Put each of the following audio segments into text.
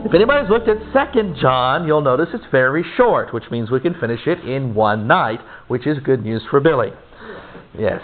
If anybody's looked at 2 John, you'll notice it's very short, which means we can finish it in one night, which is good news for Billy. Yes.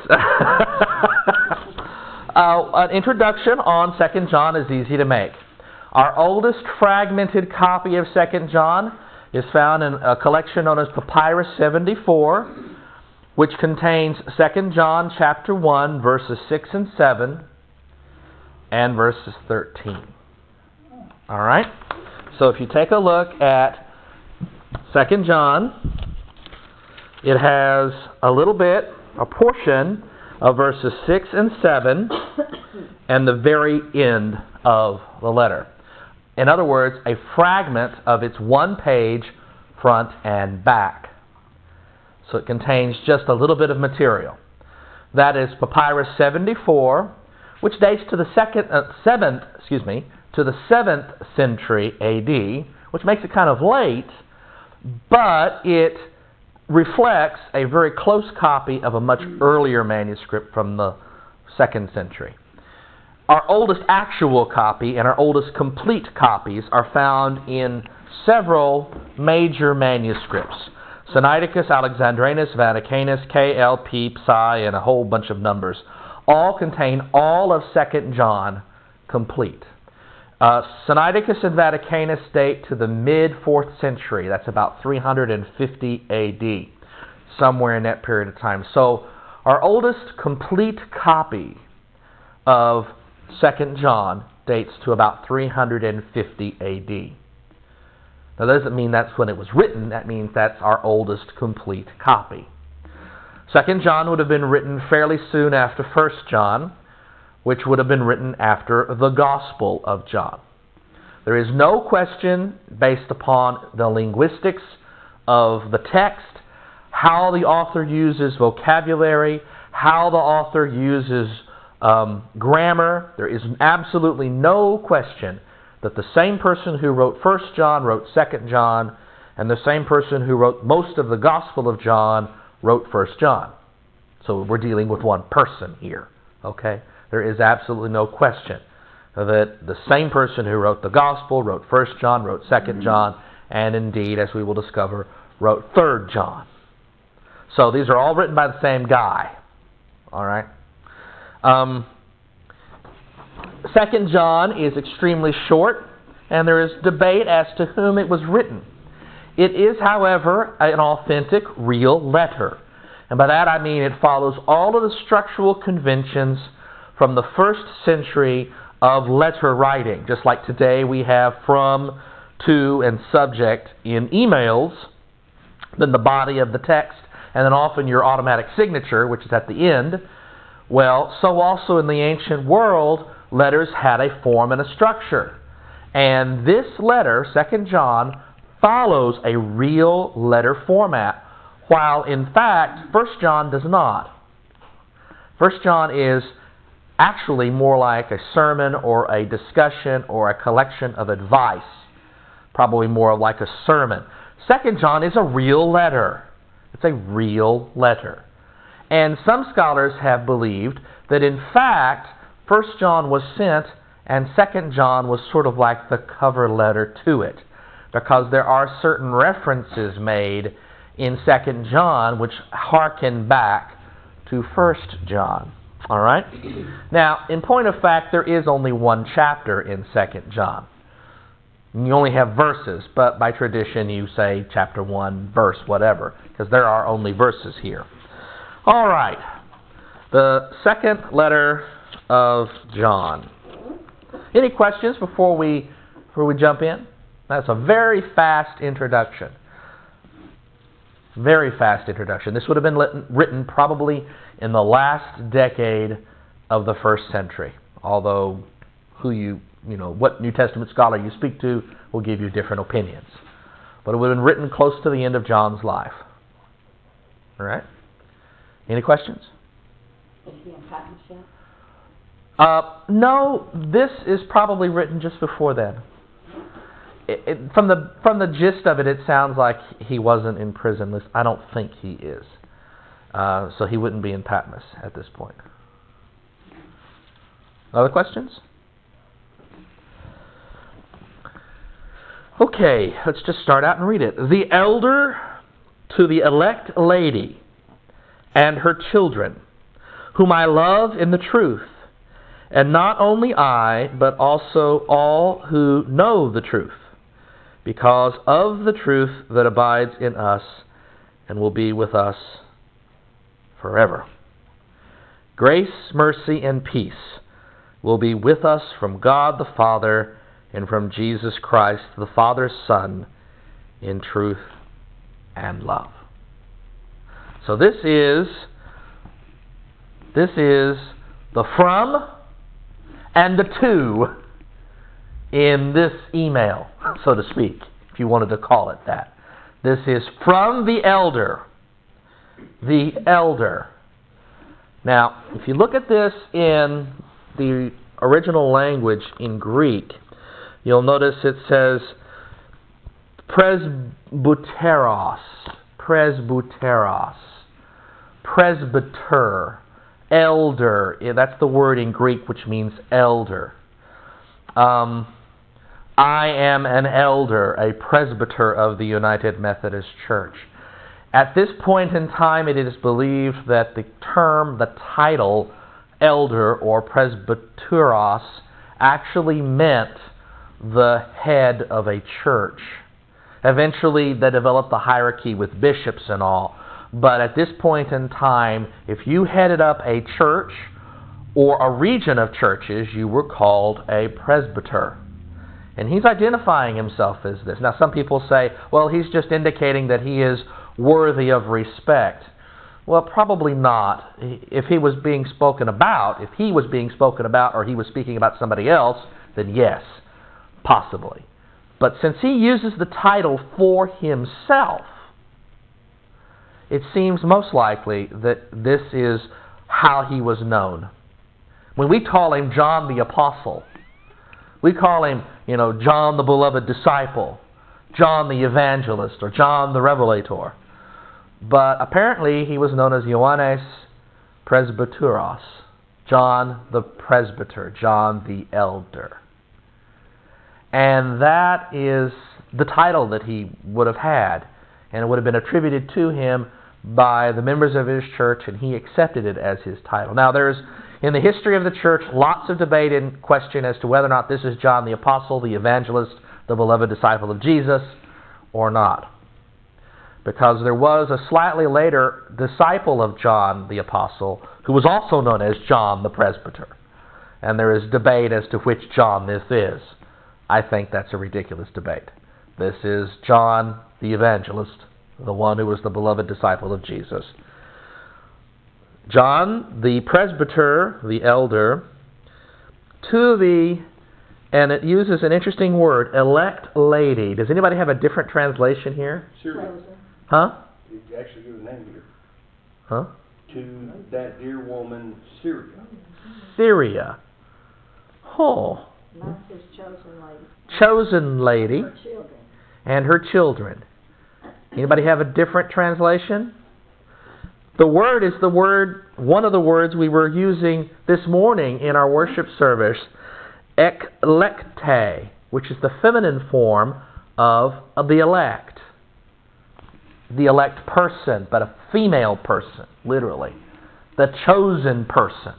An introduction on 2 John is easy to make. Our oldest fragmented copy of 2 John is found in a collection known as Papyrus 74, which contains 2 John chapter 1, verses 6 and 7, and verses 13. All right? So if you take a look at 2 John, it has a portion of verses 6 and 7, and the very end of the letter. In other words, a fragment of its one page, front and back. So it contains just a little bit of material. That is Papyrus 74, which dates to the 7th century A.D., which makes it kind of late, but it reflects a very close copy of a much earlier manuscript from the 2nd century. Our oldest actual copy and our oldest complete copies are found in several major manuscripts. Sinaiticus, Alexandrinus, Vaticanus, KLP, Psi, and a whole bunch of numbers. All contain all of 2 John complete. Sinaiticus and Vaticanus date to the mid-4th century. That's about 350 A.D., somewhere in that period of time. So our oldest complete copy of 2 John dates to about 350 A.D. Now, that doesn't mean that's when it was written. That means that's our oldest complete copy. 2 John would have been written fairly soon after 1 John, which would have been written after the Gospel of John. There is no question, based upon the linguistics of the text, how the author uses vocabulary, how the author uses grammar. There is absolutely no question that the same person who wrote 1 John wrote 2 John, and the same person who wrote most of the Gospel of John wrote 1 John. So we're dealing with one person here. Okay? There is absolutely no question that the same person who wrote the Gospel wrote 1 John, wrote 2 John, and indeed, as we will discover, wrote 3 John. So these are all written by the same guy. All right? 2 John is extremely short, and there is debate as to whom it was written. It is, however, an authentic, real letter. And by that I mean it follows all of the structural conventions from the 1st century of letter writing. Just like today we have from, to, and subject in emails, then the body of the text, and then often your automatic signature, which is at the end. Well, so also in the ancient world, letters had a form and a structure. And this letter, 2 John, follows a real letter format, while in fact 1 John does not. 1 John is actually more like a sermon or a discussion or a collection of advice. Probably more like a sermon. 2 John is a real letter. It's a real letter. And some scholars have believed that in fact 1 John was sent and 2 John was sort of like the cover letter to it, because there are certain references made in 2 John which harken back to 1 John. All right? Now, in point of fact, there is only one chapter in 2 John. You only have verses, but by tradition you say chapter 1, verse whatever, because there are only verses here. All right. The second letter of John. Any questions before we jump in? That's a very fast introduction. Very fast introduction. This would have been written probably in the last decade of the 1st century. Although what New Testament scholar you speak to will give you different opinions. But it would have been written close to the end of John's life. All right? Any questions? Is he in Patmos yet? No, this is probably written just before then. From the gist of it, it sounds like he wasn't in prison. I don't think he is. So he wouldn't be in Patmos at this point. Other questions? Okay, let's just start out and read it. The elder to the elect lady and her children, whom I love in the truth, and not only I, but also all who know the truth, because of the truth that abides in us and will be with us forever. Grace, mercy, and peace will be with us from God the Father and from Jesus Christ, the Father's Son, in truth and love. So this is the from and the to in this email, so to speak, if you wanted to call it that. This is from the elder. The elder. Now, if you look at this in the original language in Greek, you'll notice it says presbyteros, presbyter, elder. That's the word in Greek which means elder. I am an elder, a presbyter of the United Methodist Church. At this point in time, it is believed that the term, the title, elder or presbyteros, actually meant the head of a church. Eventually, they developed the hierarchy with bishops and all. But at this point in time, if you headed up a church or a region of churches, you were called a presbyter. And he's identifying himself as this. Now, some people say, well, he's just indicating that he is worthy of respect. Well, probably not. If he was being spoken about, or he was speaking about somebody else, then yes, possibly. But since he uses the title for himself, it seems most likely that this is how he was known. When we call him John the Apostle, we call him, John the beloved disciple, John the evangelist, or John the revelator. But apparently he was known as Ioannes Presbyteros, John the presbyter, John the elder. And that is the title that he would have had, and it would have been attributed to him by the members of his church, and he accepted it as his title. Now, there's, in the history of the church, lots of debate and question as to whether or not this is John the Apostle, the evangelist, the beloved disciple of Jesus, or not. Because there was a slightly later disciple of John the Apostle who was also known as John the Presbyter. And there is debate as to which John this is. I think that's a ridiculous debate. This is John the Evangelist, the one who was the beloved disciple of Jesus. John the Presbyter, the elder, to the, and it uses an interesting word, elect lady. Does anybody have a different translation here? Syria. Huh? You actually give a name here. Huh? To that dear woman, Syria. Syria. Oh. Mine says chosen lady. Chosen lady Her children. and her children. Anybody have a different translation? The word is the word, one of the words we were using this morning in our worship service, eklekte, which is the feminine form of the elect. The elect person, but a female person, literally. The chosen person.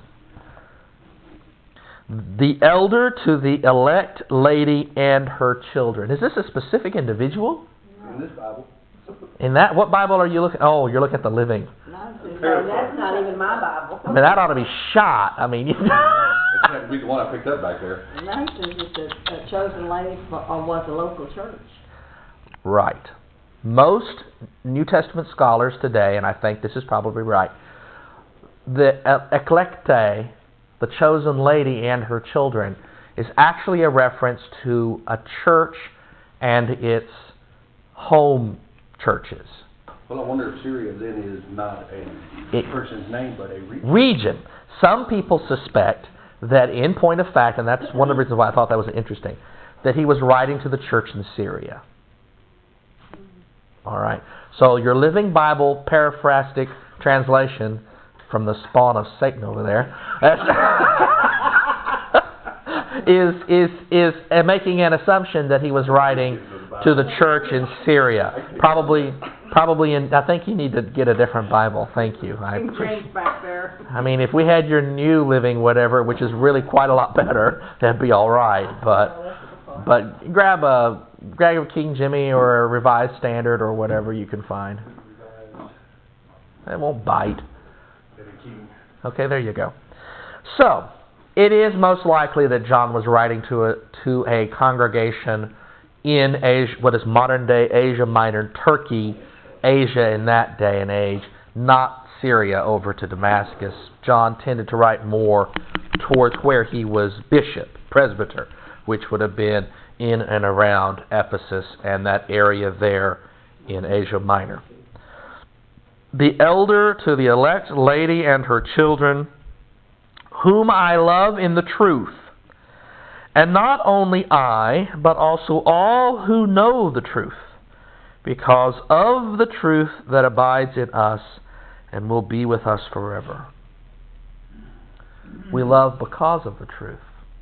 The elder to the elect lady and her children. Is this a specific individual? In this Bible. In that, what Bible are you looking? Oh, you're looking at the Living. Mine says, that's not even my Bible. I mean, that ought to be shot. I mean, It can't be the one I picked up back there. Mine says it's a chosen lady or was a local church. right. Most New Testament scholars today, and I think this is probably right, the eklekte, the chosen lady and her children, is actually a reference to a church and its home churches. Well, I wonder if Syria then is not a person's name, but a region. Region. Some people suspect that, in point of fact, and that's one of the reasons why I thought that was interesting, that he was writing to the church in Syria. All right. So your Living Bible paraphrastic translation from the spawn of Satan over there is making an assumption that he was writing to the church in Syria. Probably in, I think you need to get a different Bible. Thank you. King James back there. I mean, if we had your New Living whatever, which is really quite a lot better, that'd be all right. But grab a King Jimmy or a Revised Standard or whatever you can find. It won't bite. Okay, there you go. So, it is most likely that John was writing to a congregation in Asia, what is modern-day Asia Minor, Turkey, Asia in that day and age, not Syria over to Damascus. John tended to write more towards where he was bishop, presbyter, which would have been in and around Ephesus and that area there in Asia Minor. The elder to the elect lady and her children, whom I love in the truth, and not only I, but also all who know the truth, because of the truth that abides in us and will be with us forever. We love because of the truth.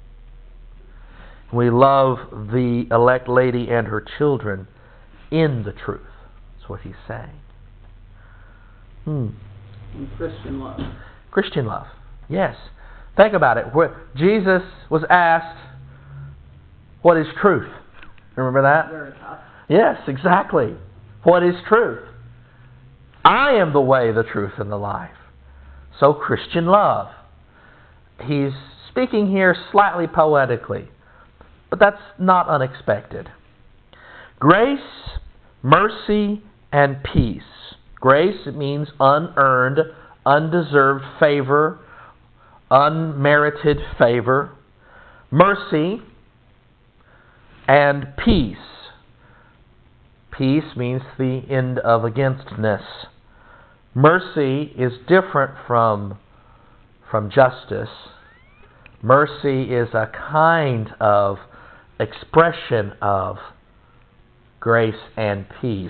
We love the elect lady and her children in the truth. That's what he's saying. And Christian love. Christian love, yes. Think about it. Jesus was asked, what is truth? Remember that? Very tough. Yes, exactly. What is truth? I am the way, the truth, and the life. So Christian love. He's speaking here slightly poetically, but that's not unexpected. Grace, mercy, and peace. Grace, it means unearned, undeserved favor, unmerited favor. Mercy and peace. Peace means the end of againstness. Mercy is different from justice. Mercy is a kind of expression of grace and peace.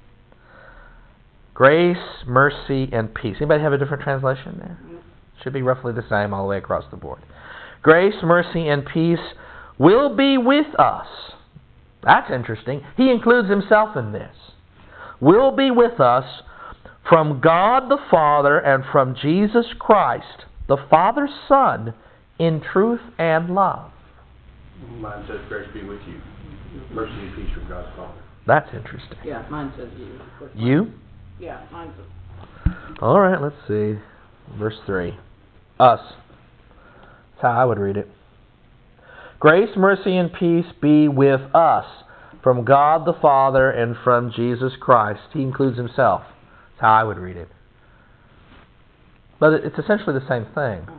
Grace, mercy, and peace. Anybody have a different translation there? Should be roughly the same all the way across the board. Grace, mercy, and peace will be with us. That's interesting. He includes himself in this. Will be with us from God the Father and from Jesus Christ, the Father's Son, in truth and love. Mine says, grace be with you. Mercy and peace from God the Father. That's interesting. Yeah, mine says you. You? Yeah, mine says. All right, let's see. Verse 3. Us. That's how I would read it. Grace, mercy, and peace be with us from God the Father and from Jesus Christ. He includes himself. That's how I would read it. But it's essentially the same thing.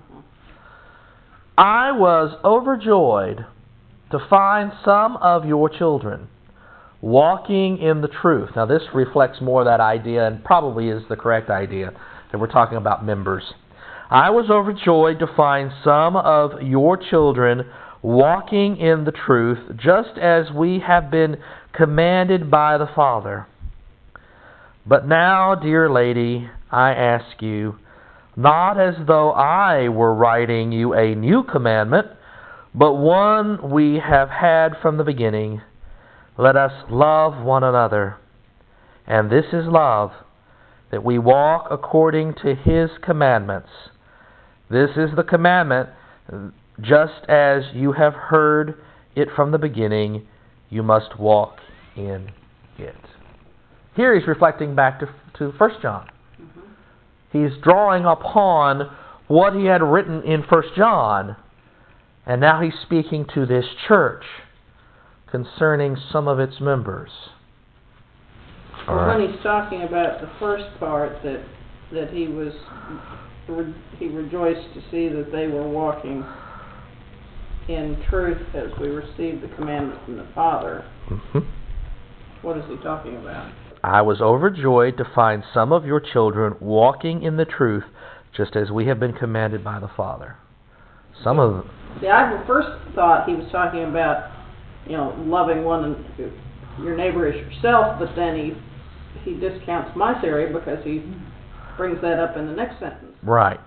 I was overjoyed to find some of your children walking in the truth. Now this reflects more that idea, and probably is the correct idea, that we're talking about members. I was overjoyed to find some of your children walking in the truth, just as we have been commanded by the Father. But now, dear lady, I ask you, not as though I were writing you a new commandment, but one we have had from the beginning. Let us love one another. And this is love, that we walk according to His commandments. This is the commandment, just as you have heard it from the beginning, you must walk in it. Here he's reflecting back to 1 John. He's drawing upon what he had written in 1 John, and now he's speaking to this church concerning some of its members. Well, when he's talking about the first part, that he rejoiced to see that they were walking in truth as we received the commandment from the Father. What is he talking about? I was overjoyed to find some of your children walking in the truth, just as we have been commanded by the Father. Some of them. See, I first thought he was talking about, loving your neighbor as yourself, but then he discounts my theory because he brings that up in the next sentence. Right.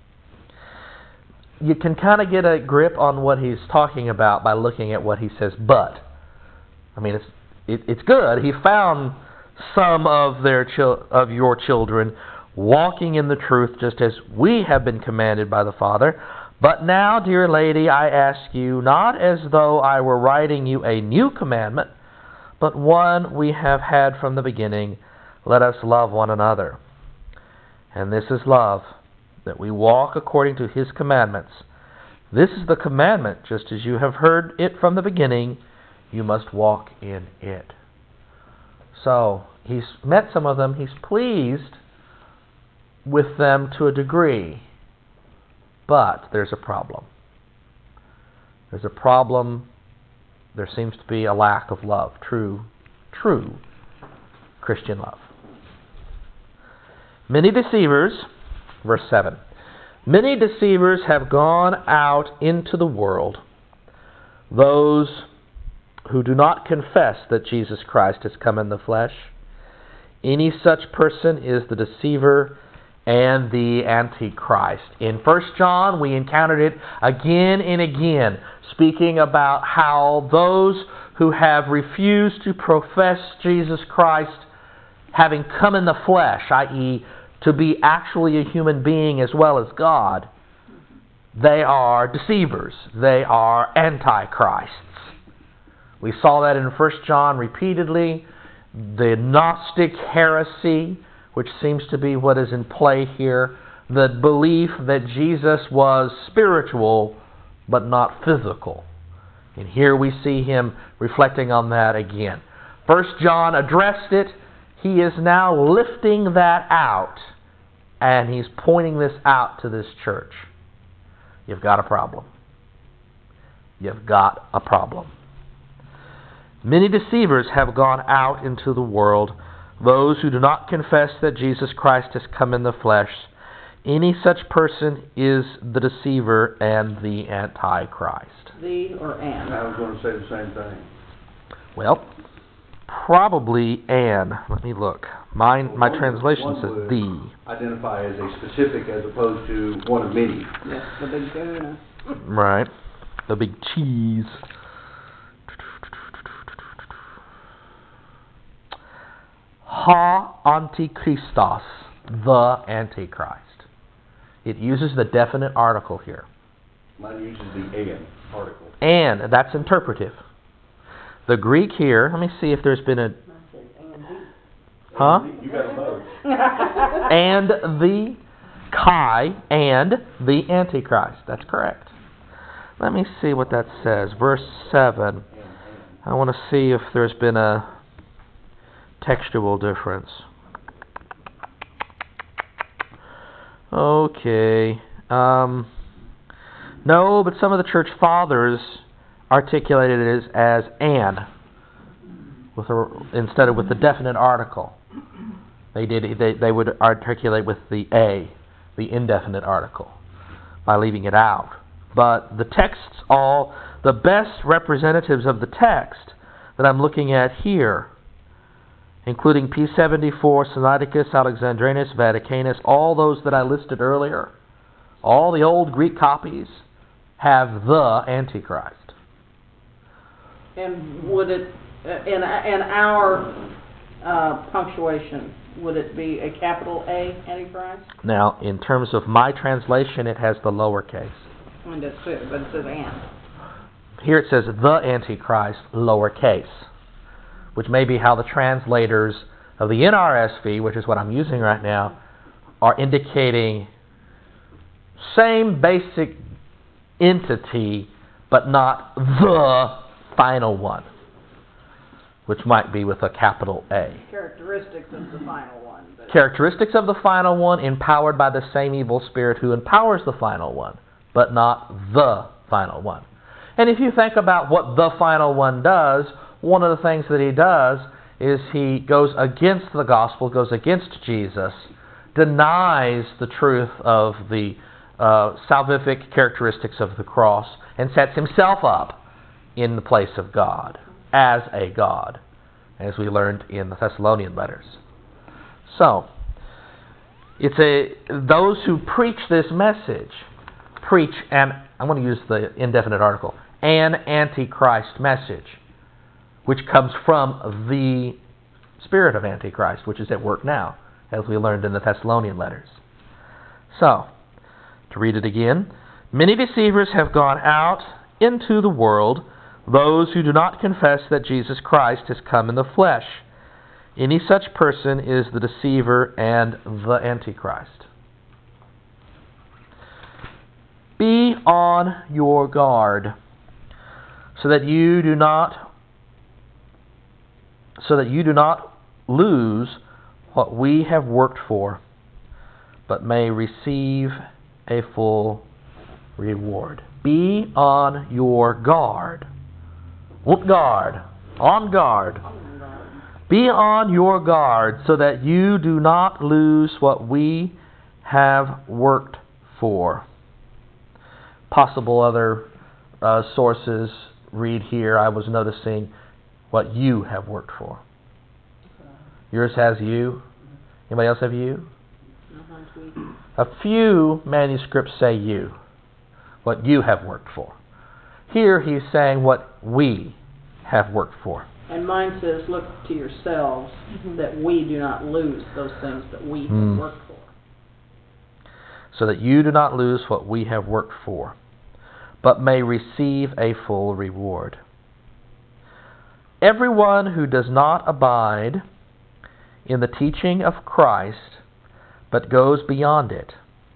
You can kind of get a grip on what he's talking about by looking at what he says, but. I mean, it's good. He found some of your children walking in the truth just as we have been commanded by the Father. But now, dear lady, I ask you, not as though I were writing you a new commandment, but one we have had from the beginning, let us love one another. And this is love, that we walk according to His commandments. This is the commandment, just as you have heard it from the beginning, you must walk in it. So, He's met some of them. He's pleased with them to a degree. But there's a problem. There's a problem. There seems to be a lack of love, true Christian love. Many deceivers, verse 7, many deceivers have gone out into the world, those who do not confess that Jesus Christ has come in the flesh. Any such person is the deceiver and the Antichrist. In 1 John, we encountered it again and again, speaking about how those who have refused to profess Jesus Christ having come in the flesh, i.e., to be actually a human being as well as God, they are deceivers. They are antichrists. We saw that in 1 John repeatedly. The Gnostic heresy, which seems to be what is in play here, the belief that Jesus was spiritual but not physical. And here we see him reflecting on that again. 1 John addressed it. He is now lifting that out, and he's pointing this out to this church. You've got a problem. You've got a problem. Many deceivers have gone out into the world, those who do not confess that Jesus Christ has come in the flesh. Any such person is the deceiver and the Antichrist. The or and? I was going to say the same thing. Well, probably and. Let me look. My translation says the. Identify as a specific as opposed to one of many. Yes, the big tuna. Right. The big cheese. Ha Antichristos, the Antichrist. It uses the definite article here. Mine uses the and article. And, that's interpretive. The Greek here, let me see if there's been a... Huh? You got them both. And the Chi and the Antichrist. That's correct. Let me see what that says. Verse 7. I want to see if there's been a textual difference. Okay. No, but some of the church fathers articulated it as an, instead of with the definite article. They would articulate with the a, the indefinite article, by leaving it out. But the texts, all the best representatives of the text that I'm looking at here, including P74, Sinaiticus, Alexandrinus, Vaticanus, all those that I listed earlier, all the old Greek copies have the Antichrist. And would it, in our punctuation, would it be a capital A, Antichrist? Now, in terms of my translation, it has the lowercase. And that's it, but it says and. Here it says the Antichrist, lowercase, which may be how the translators of the NRSV, which is what I'm using right now, are indicating same basic entity, but not the final one, which might be with a capital A. Characteristics of the final one. Characteristics of the final one empowered by the same evil spirit who empowers the final one, but not the final one. And if you think about what the final one does, one of the things that he does is he goes against the gospel, goes against Jesus, denies the truth of the salvific characteristics of the cross, and sets himself up in the place of God, as a God, as we learned in the Thessalonian letters. So, those who preach this message preach, and I'm going to use the indefinite article, an Antichrist message, which comes from the spirit of Antichrist, which is at work now, as we learned in the Thessalonian letters. So, to read it again, many deceivers have gone out into the world, those who do not confess that Jesus Christ has come in the flesh. Any such person is the deceiver and the Antichrist. Be on your guard, so that you do not lose what we have worked for, but may receive a full reward. Be on your guard. On guard. On guard. Be on your guard so that you do not lose what we have worked for. Possible other sources read here, I was noticing what you have worked for. Yours has you. Anybody else have you? A few manuscripts say you. What you have worked for. Here he's saying what we have worked for. And mine says, look to yourselves that we do not lose those things that we have worked for. So that you do not lose what we have worked for, but may receive a full reward. Everyone who does not abide in the teaching of Christ, but goes beyond it,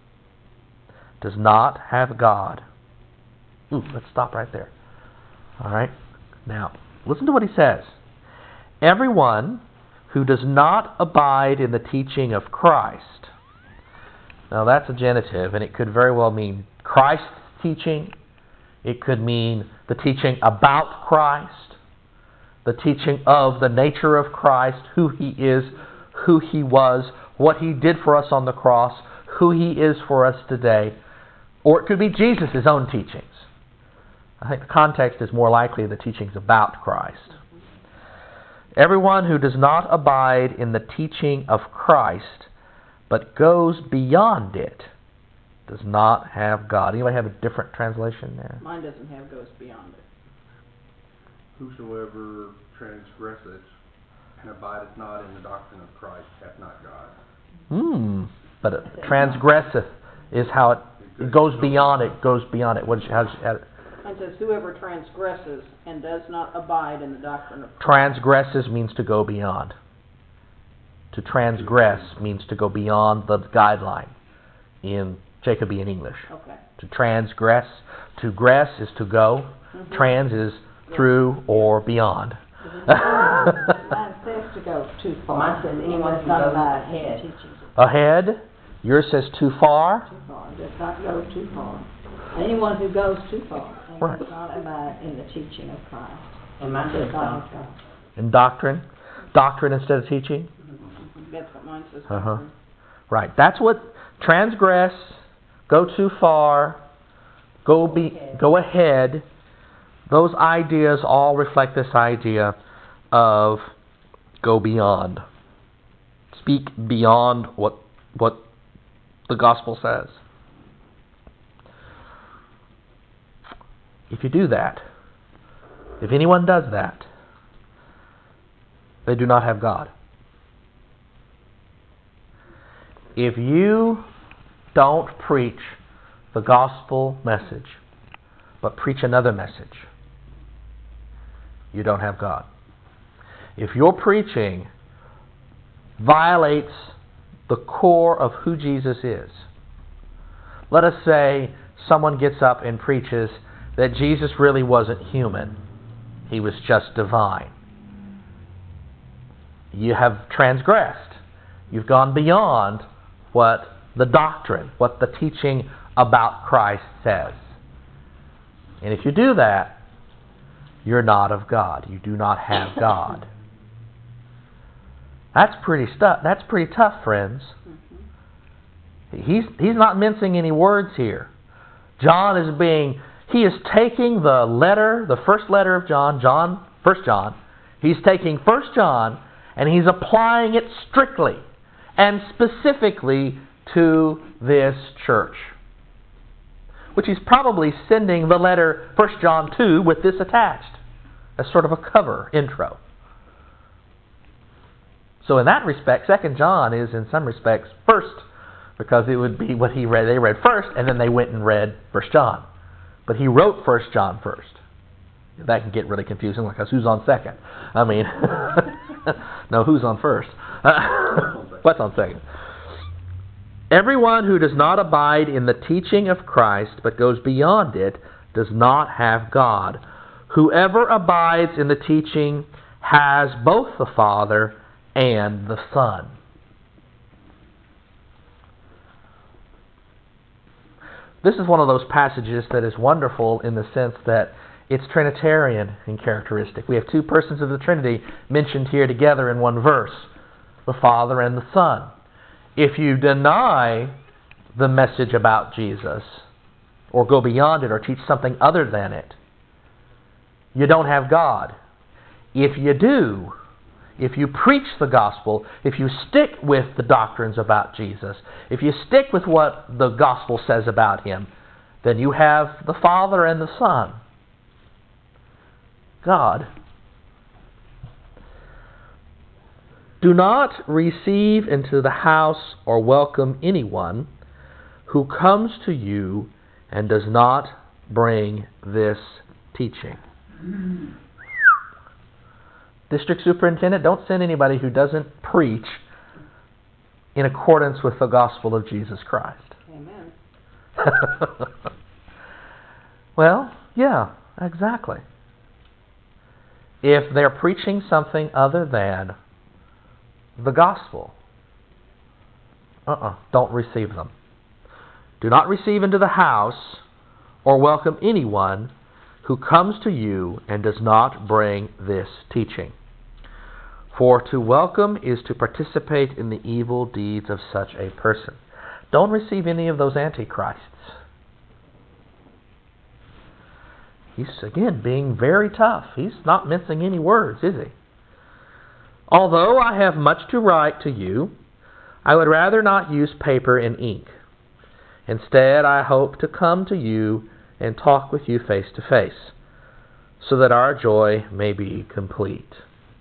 does not have God. Let's stop right there. All right? Now, listen to what he says. Everyone who does not abide in the teaching of Christ. Now, that's a genitive, and it could very well mean Christ's teaching. It could mean the teaching about Christ, the teaching of the nature of Christ, who he is, who he was, what he did for us on the cross, who he is for us today. Or it could be Jesus' own teachings. I think the context is more likely the teachings about Christ. Everyone who does not abide in the teaching of Christ, but goes beyond it, does not have God. Anybody have a different translation there? Mine doesn't have goes beyond it. Whosoever transgresseth and abideth not in the doctrine of Christ hath not God. But transgresseth is how it goes beyond it. Goes beyond it. How's it? It says, whoever transgresses and does not abide in the doctrine of Christ. Transgresses means to go beyond. To transgress means to go beyond the guideline in Jacobean English. Okay. To transgress. To gress is to go. Trans is through or beyond. Mine says to go too far. Mine says anyone who goes ahead. Ahead. Yours says too far. Too far. Does not go too far. Anyone who goes too far and Right. does not abide in the teaching of Christ. And mine Does says not have God. God. In doctrine. Doctrine instead of teaching. That's what mine says. Right. That's what transgress, go too far, go ahead. Those ideas all reflect this idea of go beyond. Speak beyond what the gospel says. If you do that, if anyone does that, they do not have God. If you don't preach the gospel message, but preach another message, you don't have God. If your preaching violates the core of who Jesus is, let us say someone gets up and preaches that Jesus really wasn't human, he was just divine. You have transgressed. You've gone beyond what the doctrine, what the teaching about Christ says. And if you do that, you're not of God. You do not have God. That's pretty tough, friends. He's not mincing any words here. John is taking the first letter of John, 1 John. He's taking 1 John and he's applying it strictly and specifically to this church, which he's probably sending the letter 1 John 2 with this attached. as sort of a cover intro. So in that respect, 2 John is in some respects first, because it would be what they read first, and then they went and read 1 John. But he wrote 1 John first. That can get really confusing, because who's on second? I mean, no, who's on first? What's on second? Everyone who does not abide in the teaching of Christ, but goes beyond it, does not have God. Whoever abides in the teaching has both the Father and the Son. This is one of those passages that is wonderful in the sense that it's Trinitarian in characteristic. We have two persons of the Trinity mentioned here together in one verse, the Father and the Son. If you deny the message about Jesus, or go beyond it, or teach something other than it, you don't have God. If you do, if you preach the gospel, if you stick with the doctrines about Jesus, if you stick with what the gospel says about Him, then you have the Father and the Son, God. Do not receive into the house or welcome anyone who comes to you and does not bring this teaching. District superintendent, don't send anybody who doesn't preach in accordance with the gospel of Jesus Christ. Amen. Well, yeah, exactly. If they're preaching something other than the gospel, don't receive them. Do not receive into the house or welcome anyone who comes to you and does not bring this teaching. For to welcome is to participate in the evil deeds of such a person. Don't receive any of those antichrists. He's, again, being very tough. He's not mincing any words, is he? Although I have much to write to you, I would rather not use paper and ink. Instead, I hope to come to you and talk with you face to face, so that our joy may be complete.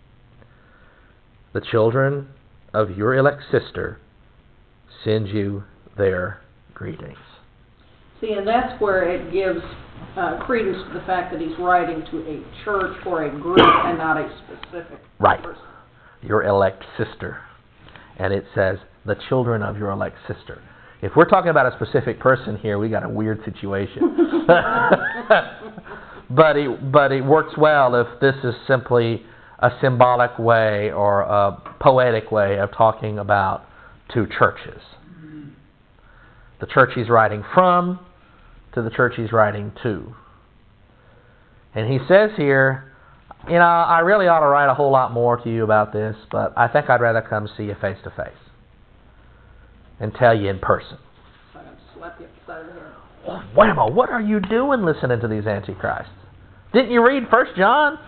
The children of your elect sister send you their greetings. See, and that's where it gives credence to the fact that he's writing to a church or a group and not a specific Right. person. Your elect sister. And it says, the children of your elect sister. If we're talking about a specific person here, we got a weird situation. But it works well if this is simply a symbolic way or a poetic way of talking about two churches. The church he's writing from to the church he's writing to. And he says here, I really ought to write a whole lot more to you about this, but I think I'd rather come see you face to face and tell you in person. I'm going to slap you upside the head. Oh, wait a minute, what are you doing listening to these antichrists? Didn't you read 1 John?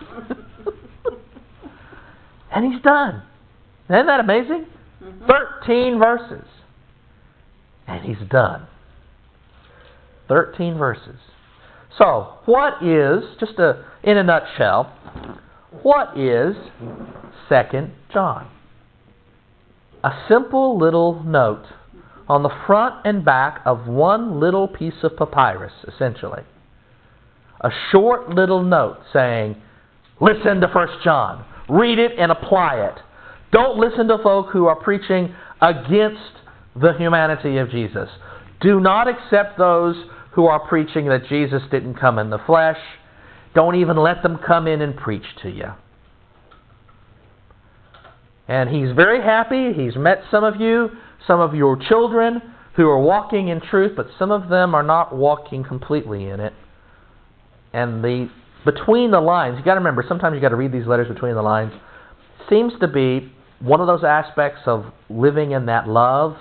And he's done. Isn't that amazing? 13 verses. And he's done. 13 verses. So, what is, in a nutshell, what is 2 John? A simple little note on the front and back of one little piece of papyrus, essentially. A short little note saying, listen to 1 John. Read it and apply it. Don't listen to folk who are preaching against the humanity of Jesus. Do not accept those who are preaching that Jesus didn't come in the flesh. Don't even let them come in and preach to you. And he's very happy. He's met some of you, some of your children who are walking in truth, but some of them are not walking completely in it. And between the lines, you got to remember, sometimes you got to read these letters between the lines, seems to be one of those aspects of living in that love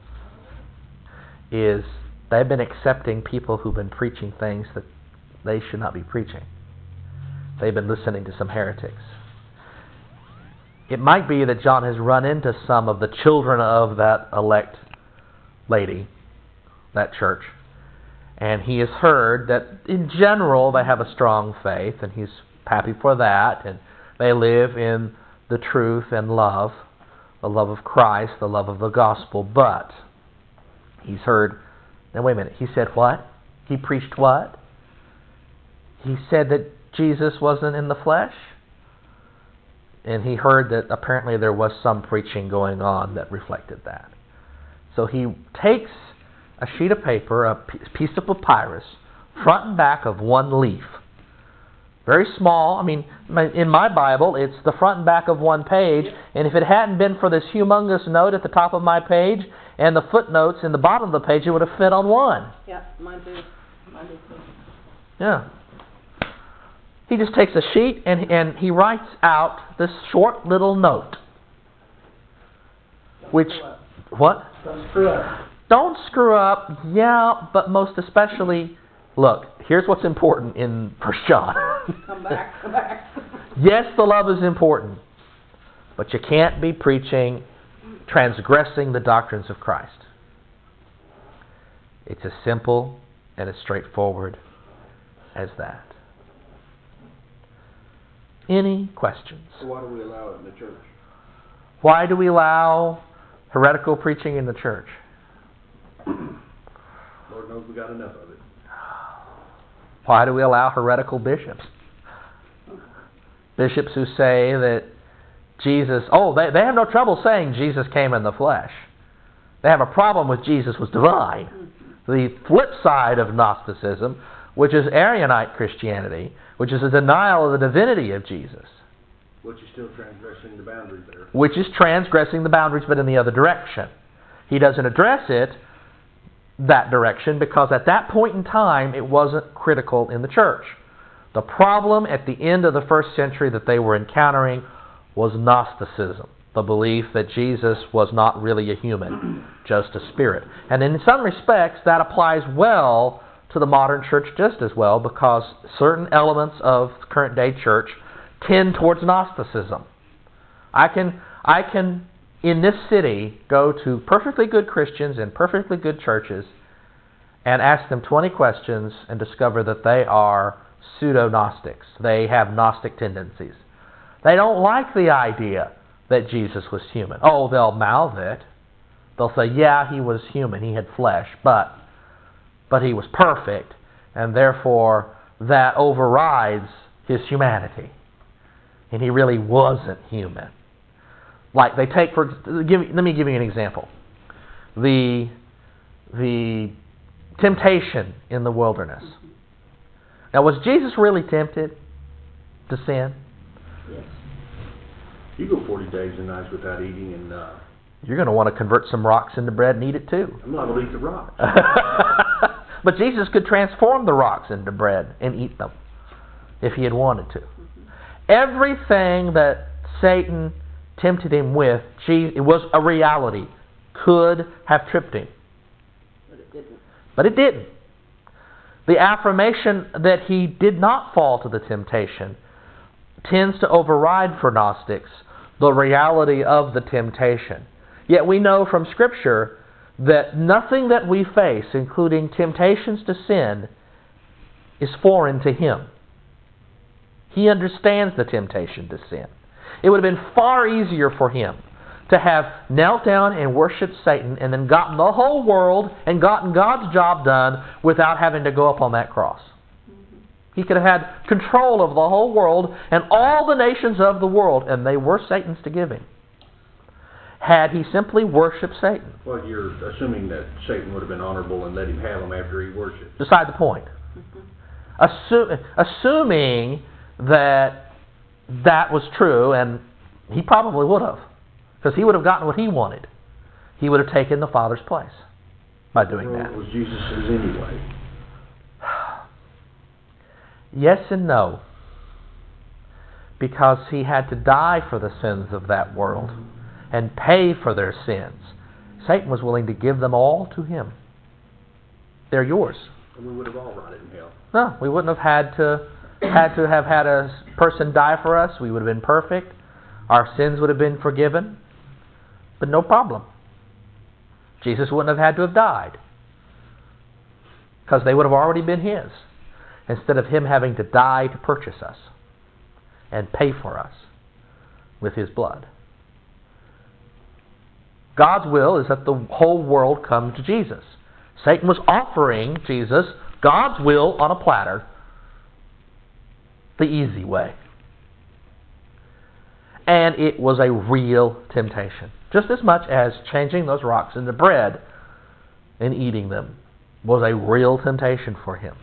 is they've been accepting people who've been preaching things that they should not be preaching. They've been listening to some heretics. It might be that John has run into some of the children of that elect lady, that church, and he has heard that in general they have a strong faith, and he's happy for that, and they live in the truth and love, the love of Christ, the love of the gospel. But he's heard, now wait a minute, he said what? He preached what? He said that Jesus wasn't in the flesh? And he heard that apparently there was some preaching going on that reflected that. So he takes a sheet of paper, a piece of papyrus, front and back of one leaf. Very small. I mean, in my Bible, it's the front and back of one page. And if it hadn't been for this humongous note at the top of my page and the footnotes in the bottom of the page, it would have fit on one. Yeah, mine too. Mine too. Yeah. He just takes a sheet and he writes out this short little note. Which, what? Don't screw up. Don't screw up, yeah, but most especially, look, here's what's important in 1 John. Come back. Yes, the love is important, but you can't be preaching, transgressing the doctrines of Christ. It's as simple and as straightforward as that. Any questions? So why do we allow it in the church? Why do we allow heretical preaching in the church? Lord knows we got enough of it. Why do we allow heretical bishops? Bishops who say that Jesus... they have no trouble saying Jesus came in the flesh. They have a problem with Jesus was divine. The flip side of Gnosticism, which is Arianite Christianity, which is a denial of the divinity of Jesus. Which is still transgressing the boundaries there. Which is transgressing the boundaries, but in the other direction. He doesn't address it that direction because at that point in time it wasn't critical in the church. The problem at the end of the first century that they were encountering was Gnosticism, the belief that Jesus was not really a human, just a spirit. And in some respects that applies well to the modern church just as well because certain elements of current day church tend towards Gnosticism. I can in this city go to perfectly good Christians in perfectly good churches and ask them 20 questions and discover that they are pseudo-Gnostics. They have Gnostic tendencies. They don't like the idea that Jesus was human. Oh, they'll mouth it. They'll say, yeah, he was human, he had flesh, but he was perfect, and therefore that overrides his humanity. And he really wasn't human. Like they take, let me give you an example. The temptation in the wilderness. Now, was Jesus really tempted to sin? Yes. You go 40 days and nights without eating, and You're going to want to convert some rocks into bread and eat it too. I'm not going to eat the rocks. But Jesus could transform the rocks into bread and eat them if he had wanted to. Everything that Satan tempted him with, it was a reality, could have tripped him. But it didn't. The affirmation that he did not fall to the temptation tends to override for Gnostics the reality of the temptation. Yet we know from Scripture that nothing that we face, including temptations to sin, is foreign to him. He understands the temptation to sin. It would have been far easier for him to have knelt down and worshipped Satan and then gotten the whole world and gotten God's job done without having to go up on that cross. He could have had control of the whole world and all the nations of the world, and they were Satan's to give him, had he simply worshipped Satan. Well, you're assuming that Satan would have been honorable and let him have them after he worshipped. Beside the point. Assuming that was true, and he probably would have, because he would have gotten what he wanted. He would have taken the Father's place by doing that. What was Jesus' anyway? Yes and no. Because he had to die for the sins of that world and pay for their sins. Satan was willing to give them all to him. They're yours. And we would have all rotted in hell. No, we wouldn't have had to have had a person die for us. We would have been perfect. Our sins would have been forgiven. But no problem. Jesus wouldn't have had to have died, because they would have already been his, instead of him having to die to purchase us. and pay for us with His blood. God's will is that the whole world come to Jesus. Satan was offering Jesus God's will on a platter, the easy way. And it was a real temptation. Just as much as changing those rocks into bread and eating them was a real temptation for Him.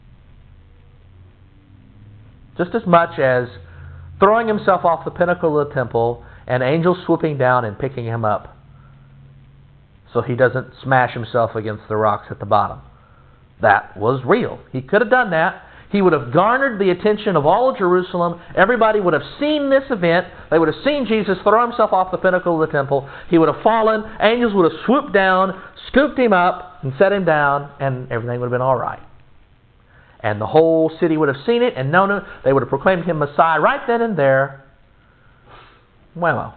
Just as much as throwing Himself off the pinnacle of the temple and angels swooping down and picking Him up so He doesn't smash Himself against the rocks at the bottom. That was real. He could have done that. He would have garnered the attention of all of Jerusalem. Everybody would have seen this event. They would have seen Jesus throw Himself off the pinnacle of the temple. He would have fallen. Angels would have swooped down, scooped Him up, and set Him down, and everything would have been all right. And the whole city would have seen it and known it. They would have proclaimed Him Messiah right then and there. Well,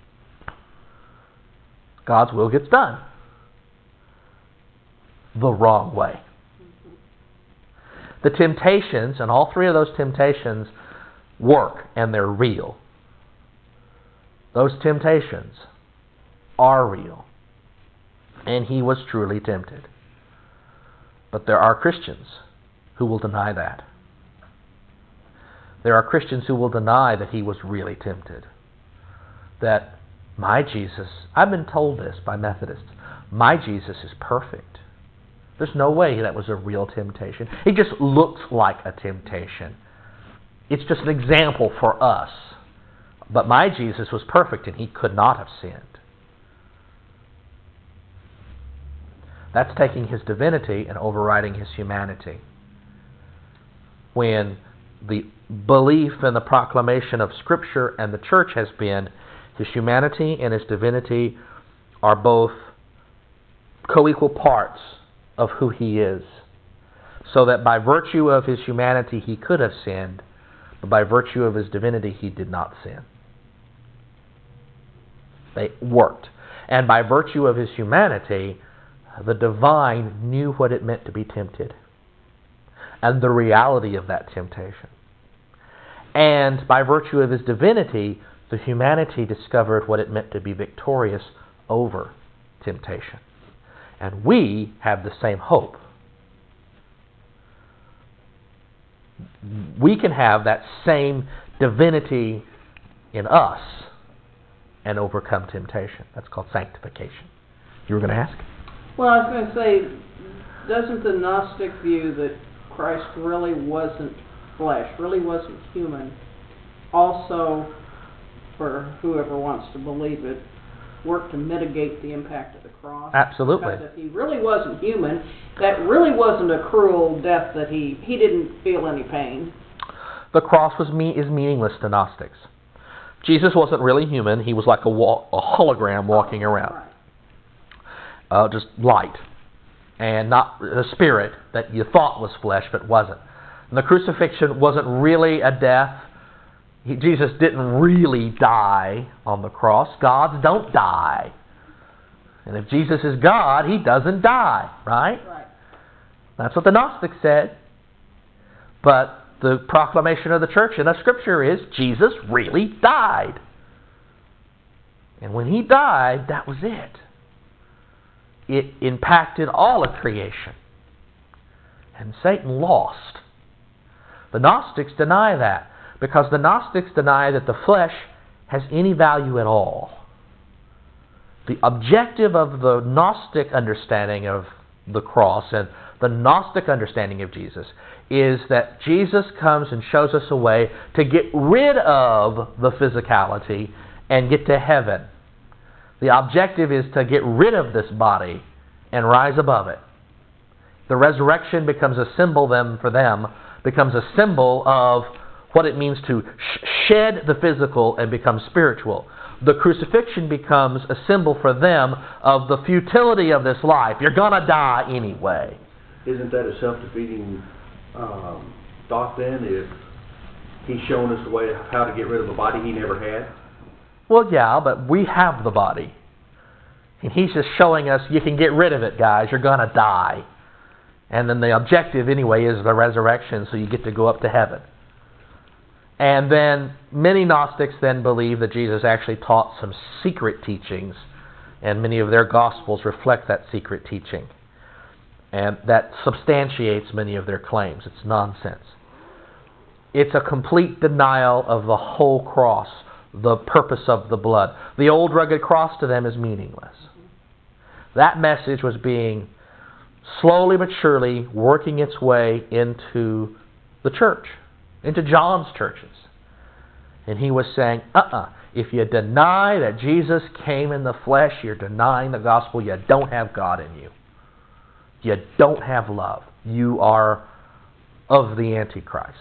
God's will gets done the wrong way. The temptations, and all three of those temptations work, and they're real. Those temptations are real. And He was truly tempted. But there are Christians who will deny that. There are Christians who will deny that He was really tempted. That my Jesus, I've been told this by Methodists, my Jesus is perfect. There's no way that was a real temptation. It just looks like a temptation. It's just an example for us. But my Jesus was perfect and He could not have sinned. That's taking His divinity and overriding His humanity. When the belief and the proclamation of Scripture and the church has been His humanity and His divinity are both co-equal parts of who He is, so that by virtue of His humanity He could have sinned, but by virtue of His divinity He did not sin. They worked. And by virtue of His humanity, the divine knew what it meant to be tempted and the reality of that temptation. And by virtue of His divinity, the humanity discovered what it meant to be victorious over temptation. And we have the same hope. We can have that same divinity in us and overcome temptation. That's called sanctification. You were going to ask? Well, I was going to say, doesn't the Gnostic view that Christ really wasn't flesh, really wasn't human, also, for whoever wants to believe it, work to mitigate the impact of the cross? Absolutely. Because if He really wasn't human, that really wasn't a cruel death, that he didn't feel any pain. The cross is meaningless to Gnostics. Jesus wasn't really human. He was like a hologram walking around. Right. Just light. And not a spirit that you thought was flesh but wasn't. And the crucifixion wasn't really a death. Jesus didn't really die on the cross. Gods don't die. And if Jesus is God, He doesn't die, right? Right. That's what the Gnostics said. But the proclamation of the church and of Scripture is Jesus really died. And when He died, that was it. It impacted all of creation. And Satan lost. The Gnostics deny that, because the Gnostics deny that the flesh has any value at all. The objective of the Gnostic understanding of the cross and the Gnostic understanding of Jesus is that Jesus comes and shows us a way to get rid of the physicality and get to heaven. The objective is to get rid of this body and rise above it. The resurrection becomes a symbol for them, becomes a symbol of what it means to shed the physical and become spiritual. The crucifixion becomes a symbol for them of the futility of this life. You're going to die anyway. Isn't that a self-defeating thought then, if He's shown us the way of how to get rid of a body He never had? Well, yeah, but we have the body. And He's just showing us, you can get rid of it, guys. You're going to die. And then the objective, anyway, is the resurrection, so you get to go up to heaven. And then many Gnostics then believe that Jesus actually taught some secret teachings, and many of their Gospels reflect that secret teaching. And that substantiates many of their claims. It's nonsense. It's a complete denial of the whole cross, the purpose of the blood. The old rugged cross to them is meaningless. That message was being slowly but surely working its way into the church, into John's churches. And he was saying, if you deny that Jesus came in the flesh, you're denying the gospel. You don't have God in you. You don't have love. You are of the Antichrist.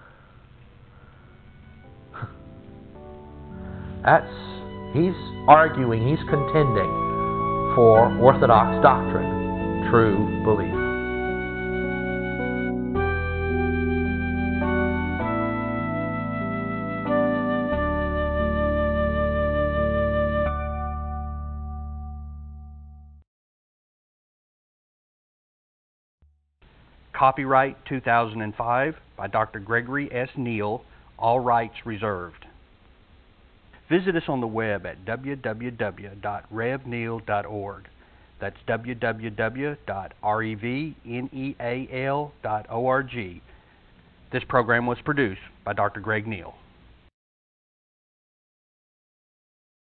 He's arguing, he's contending for orthodox doctrine, true belief. Copyright 2005 by Dr. Gregory S. Neal, all rights reserved. Visit us on the web at www.revneal.org. That's www.revneal.org. This program was produced by Dr. Greg Neal.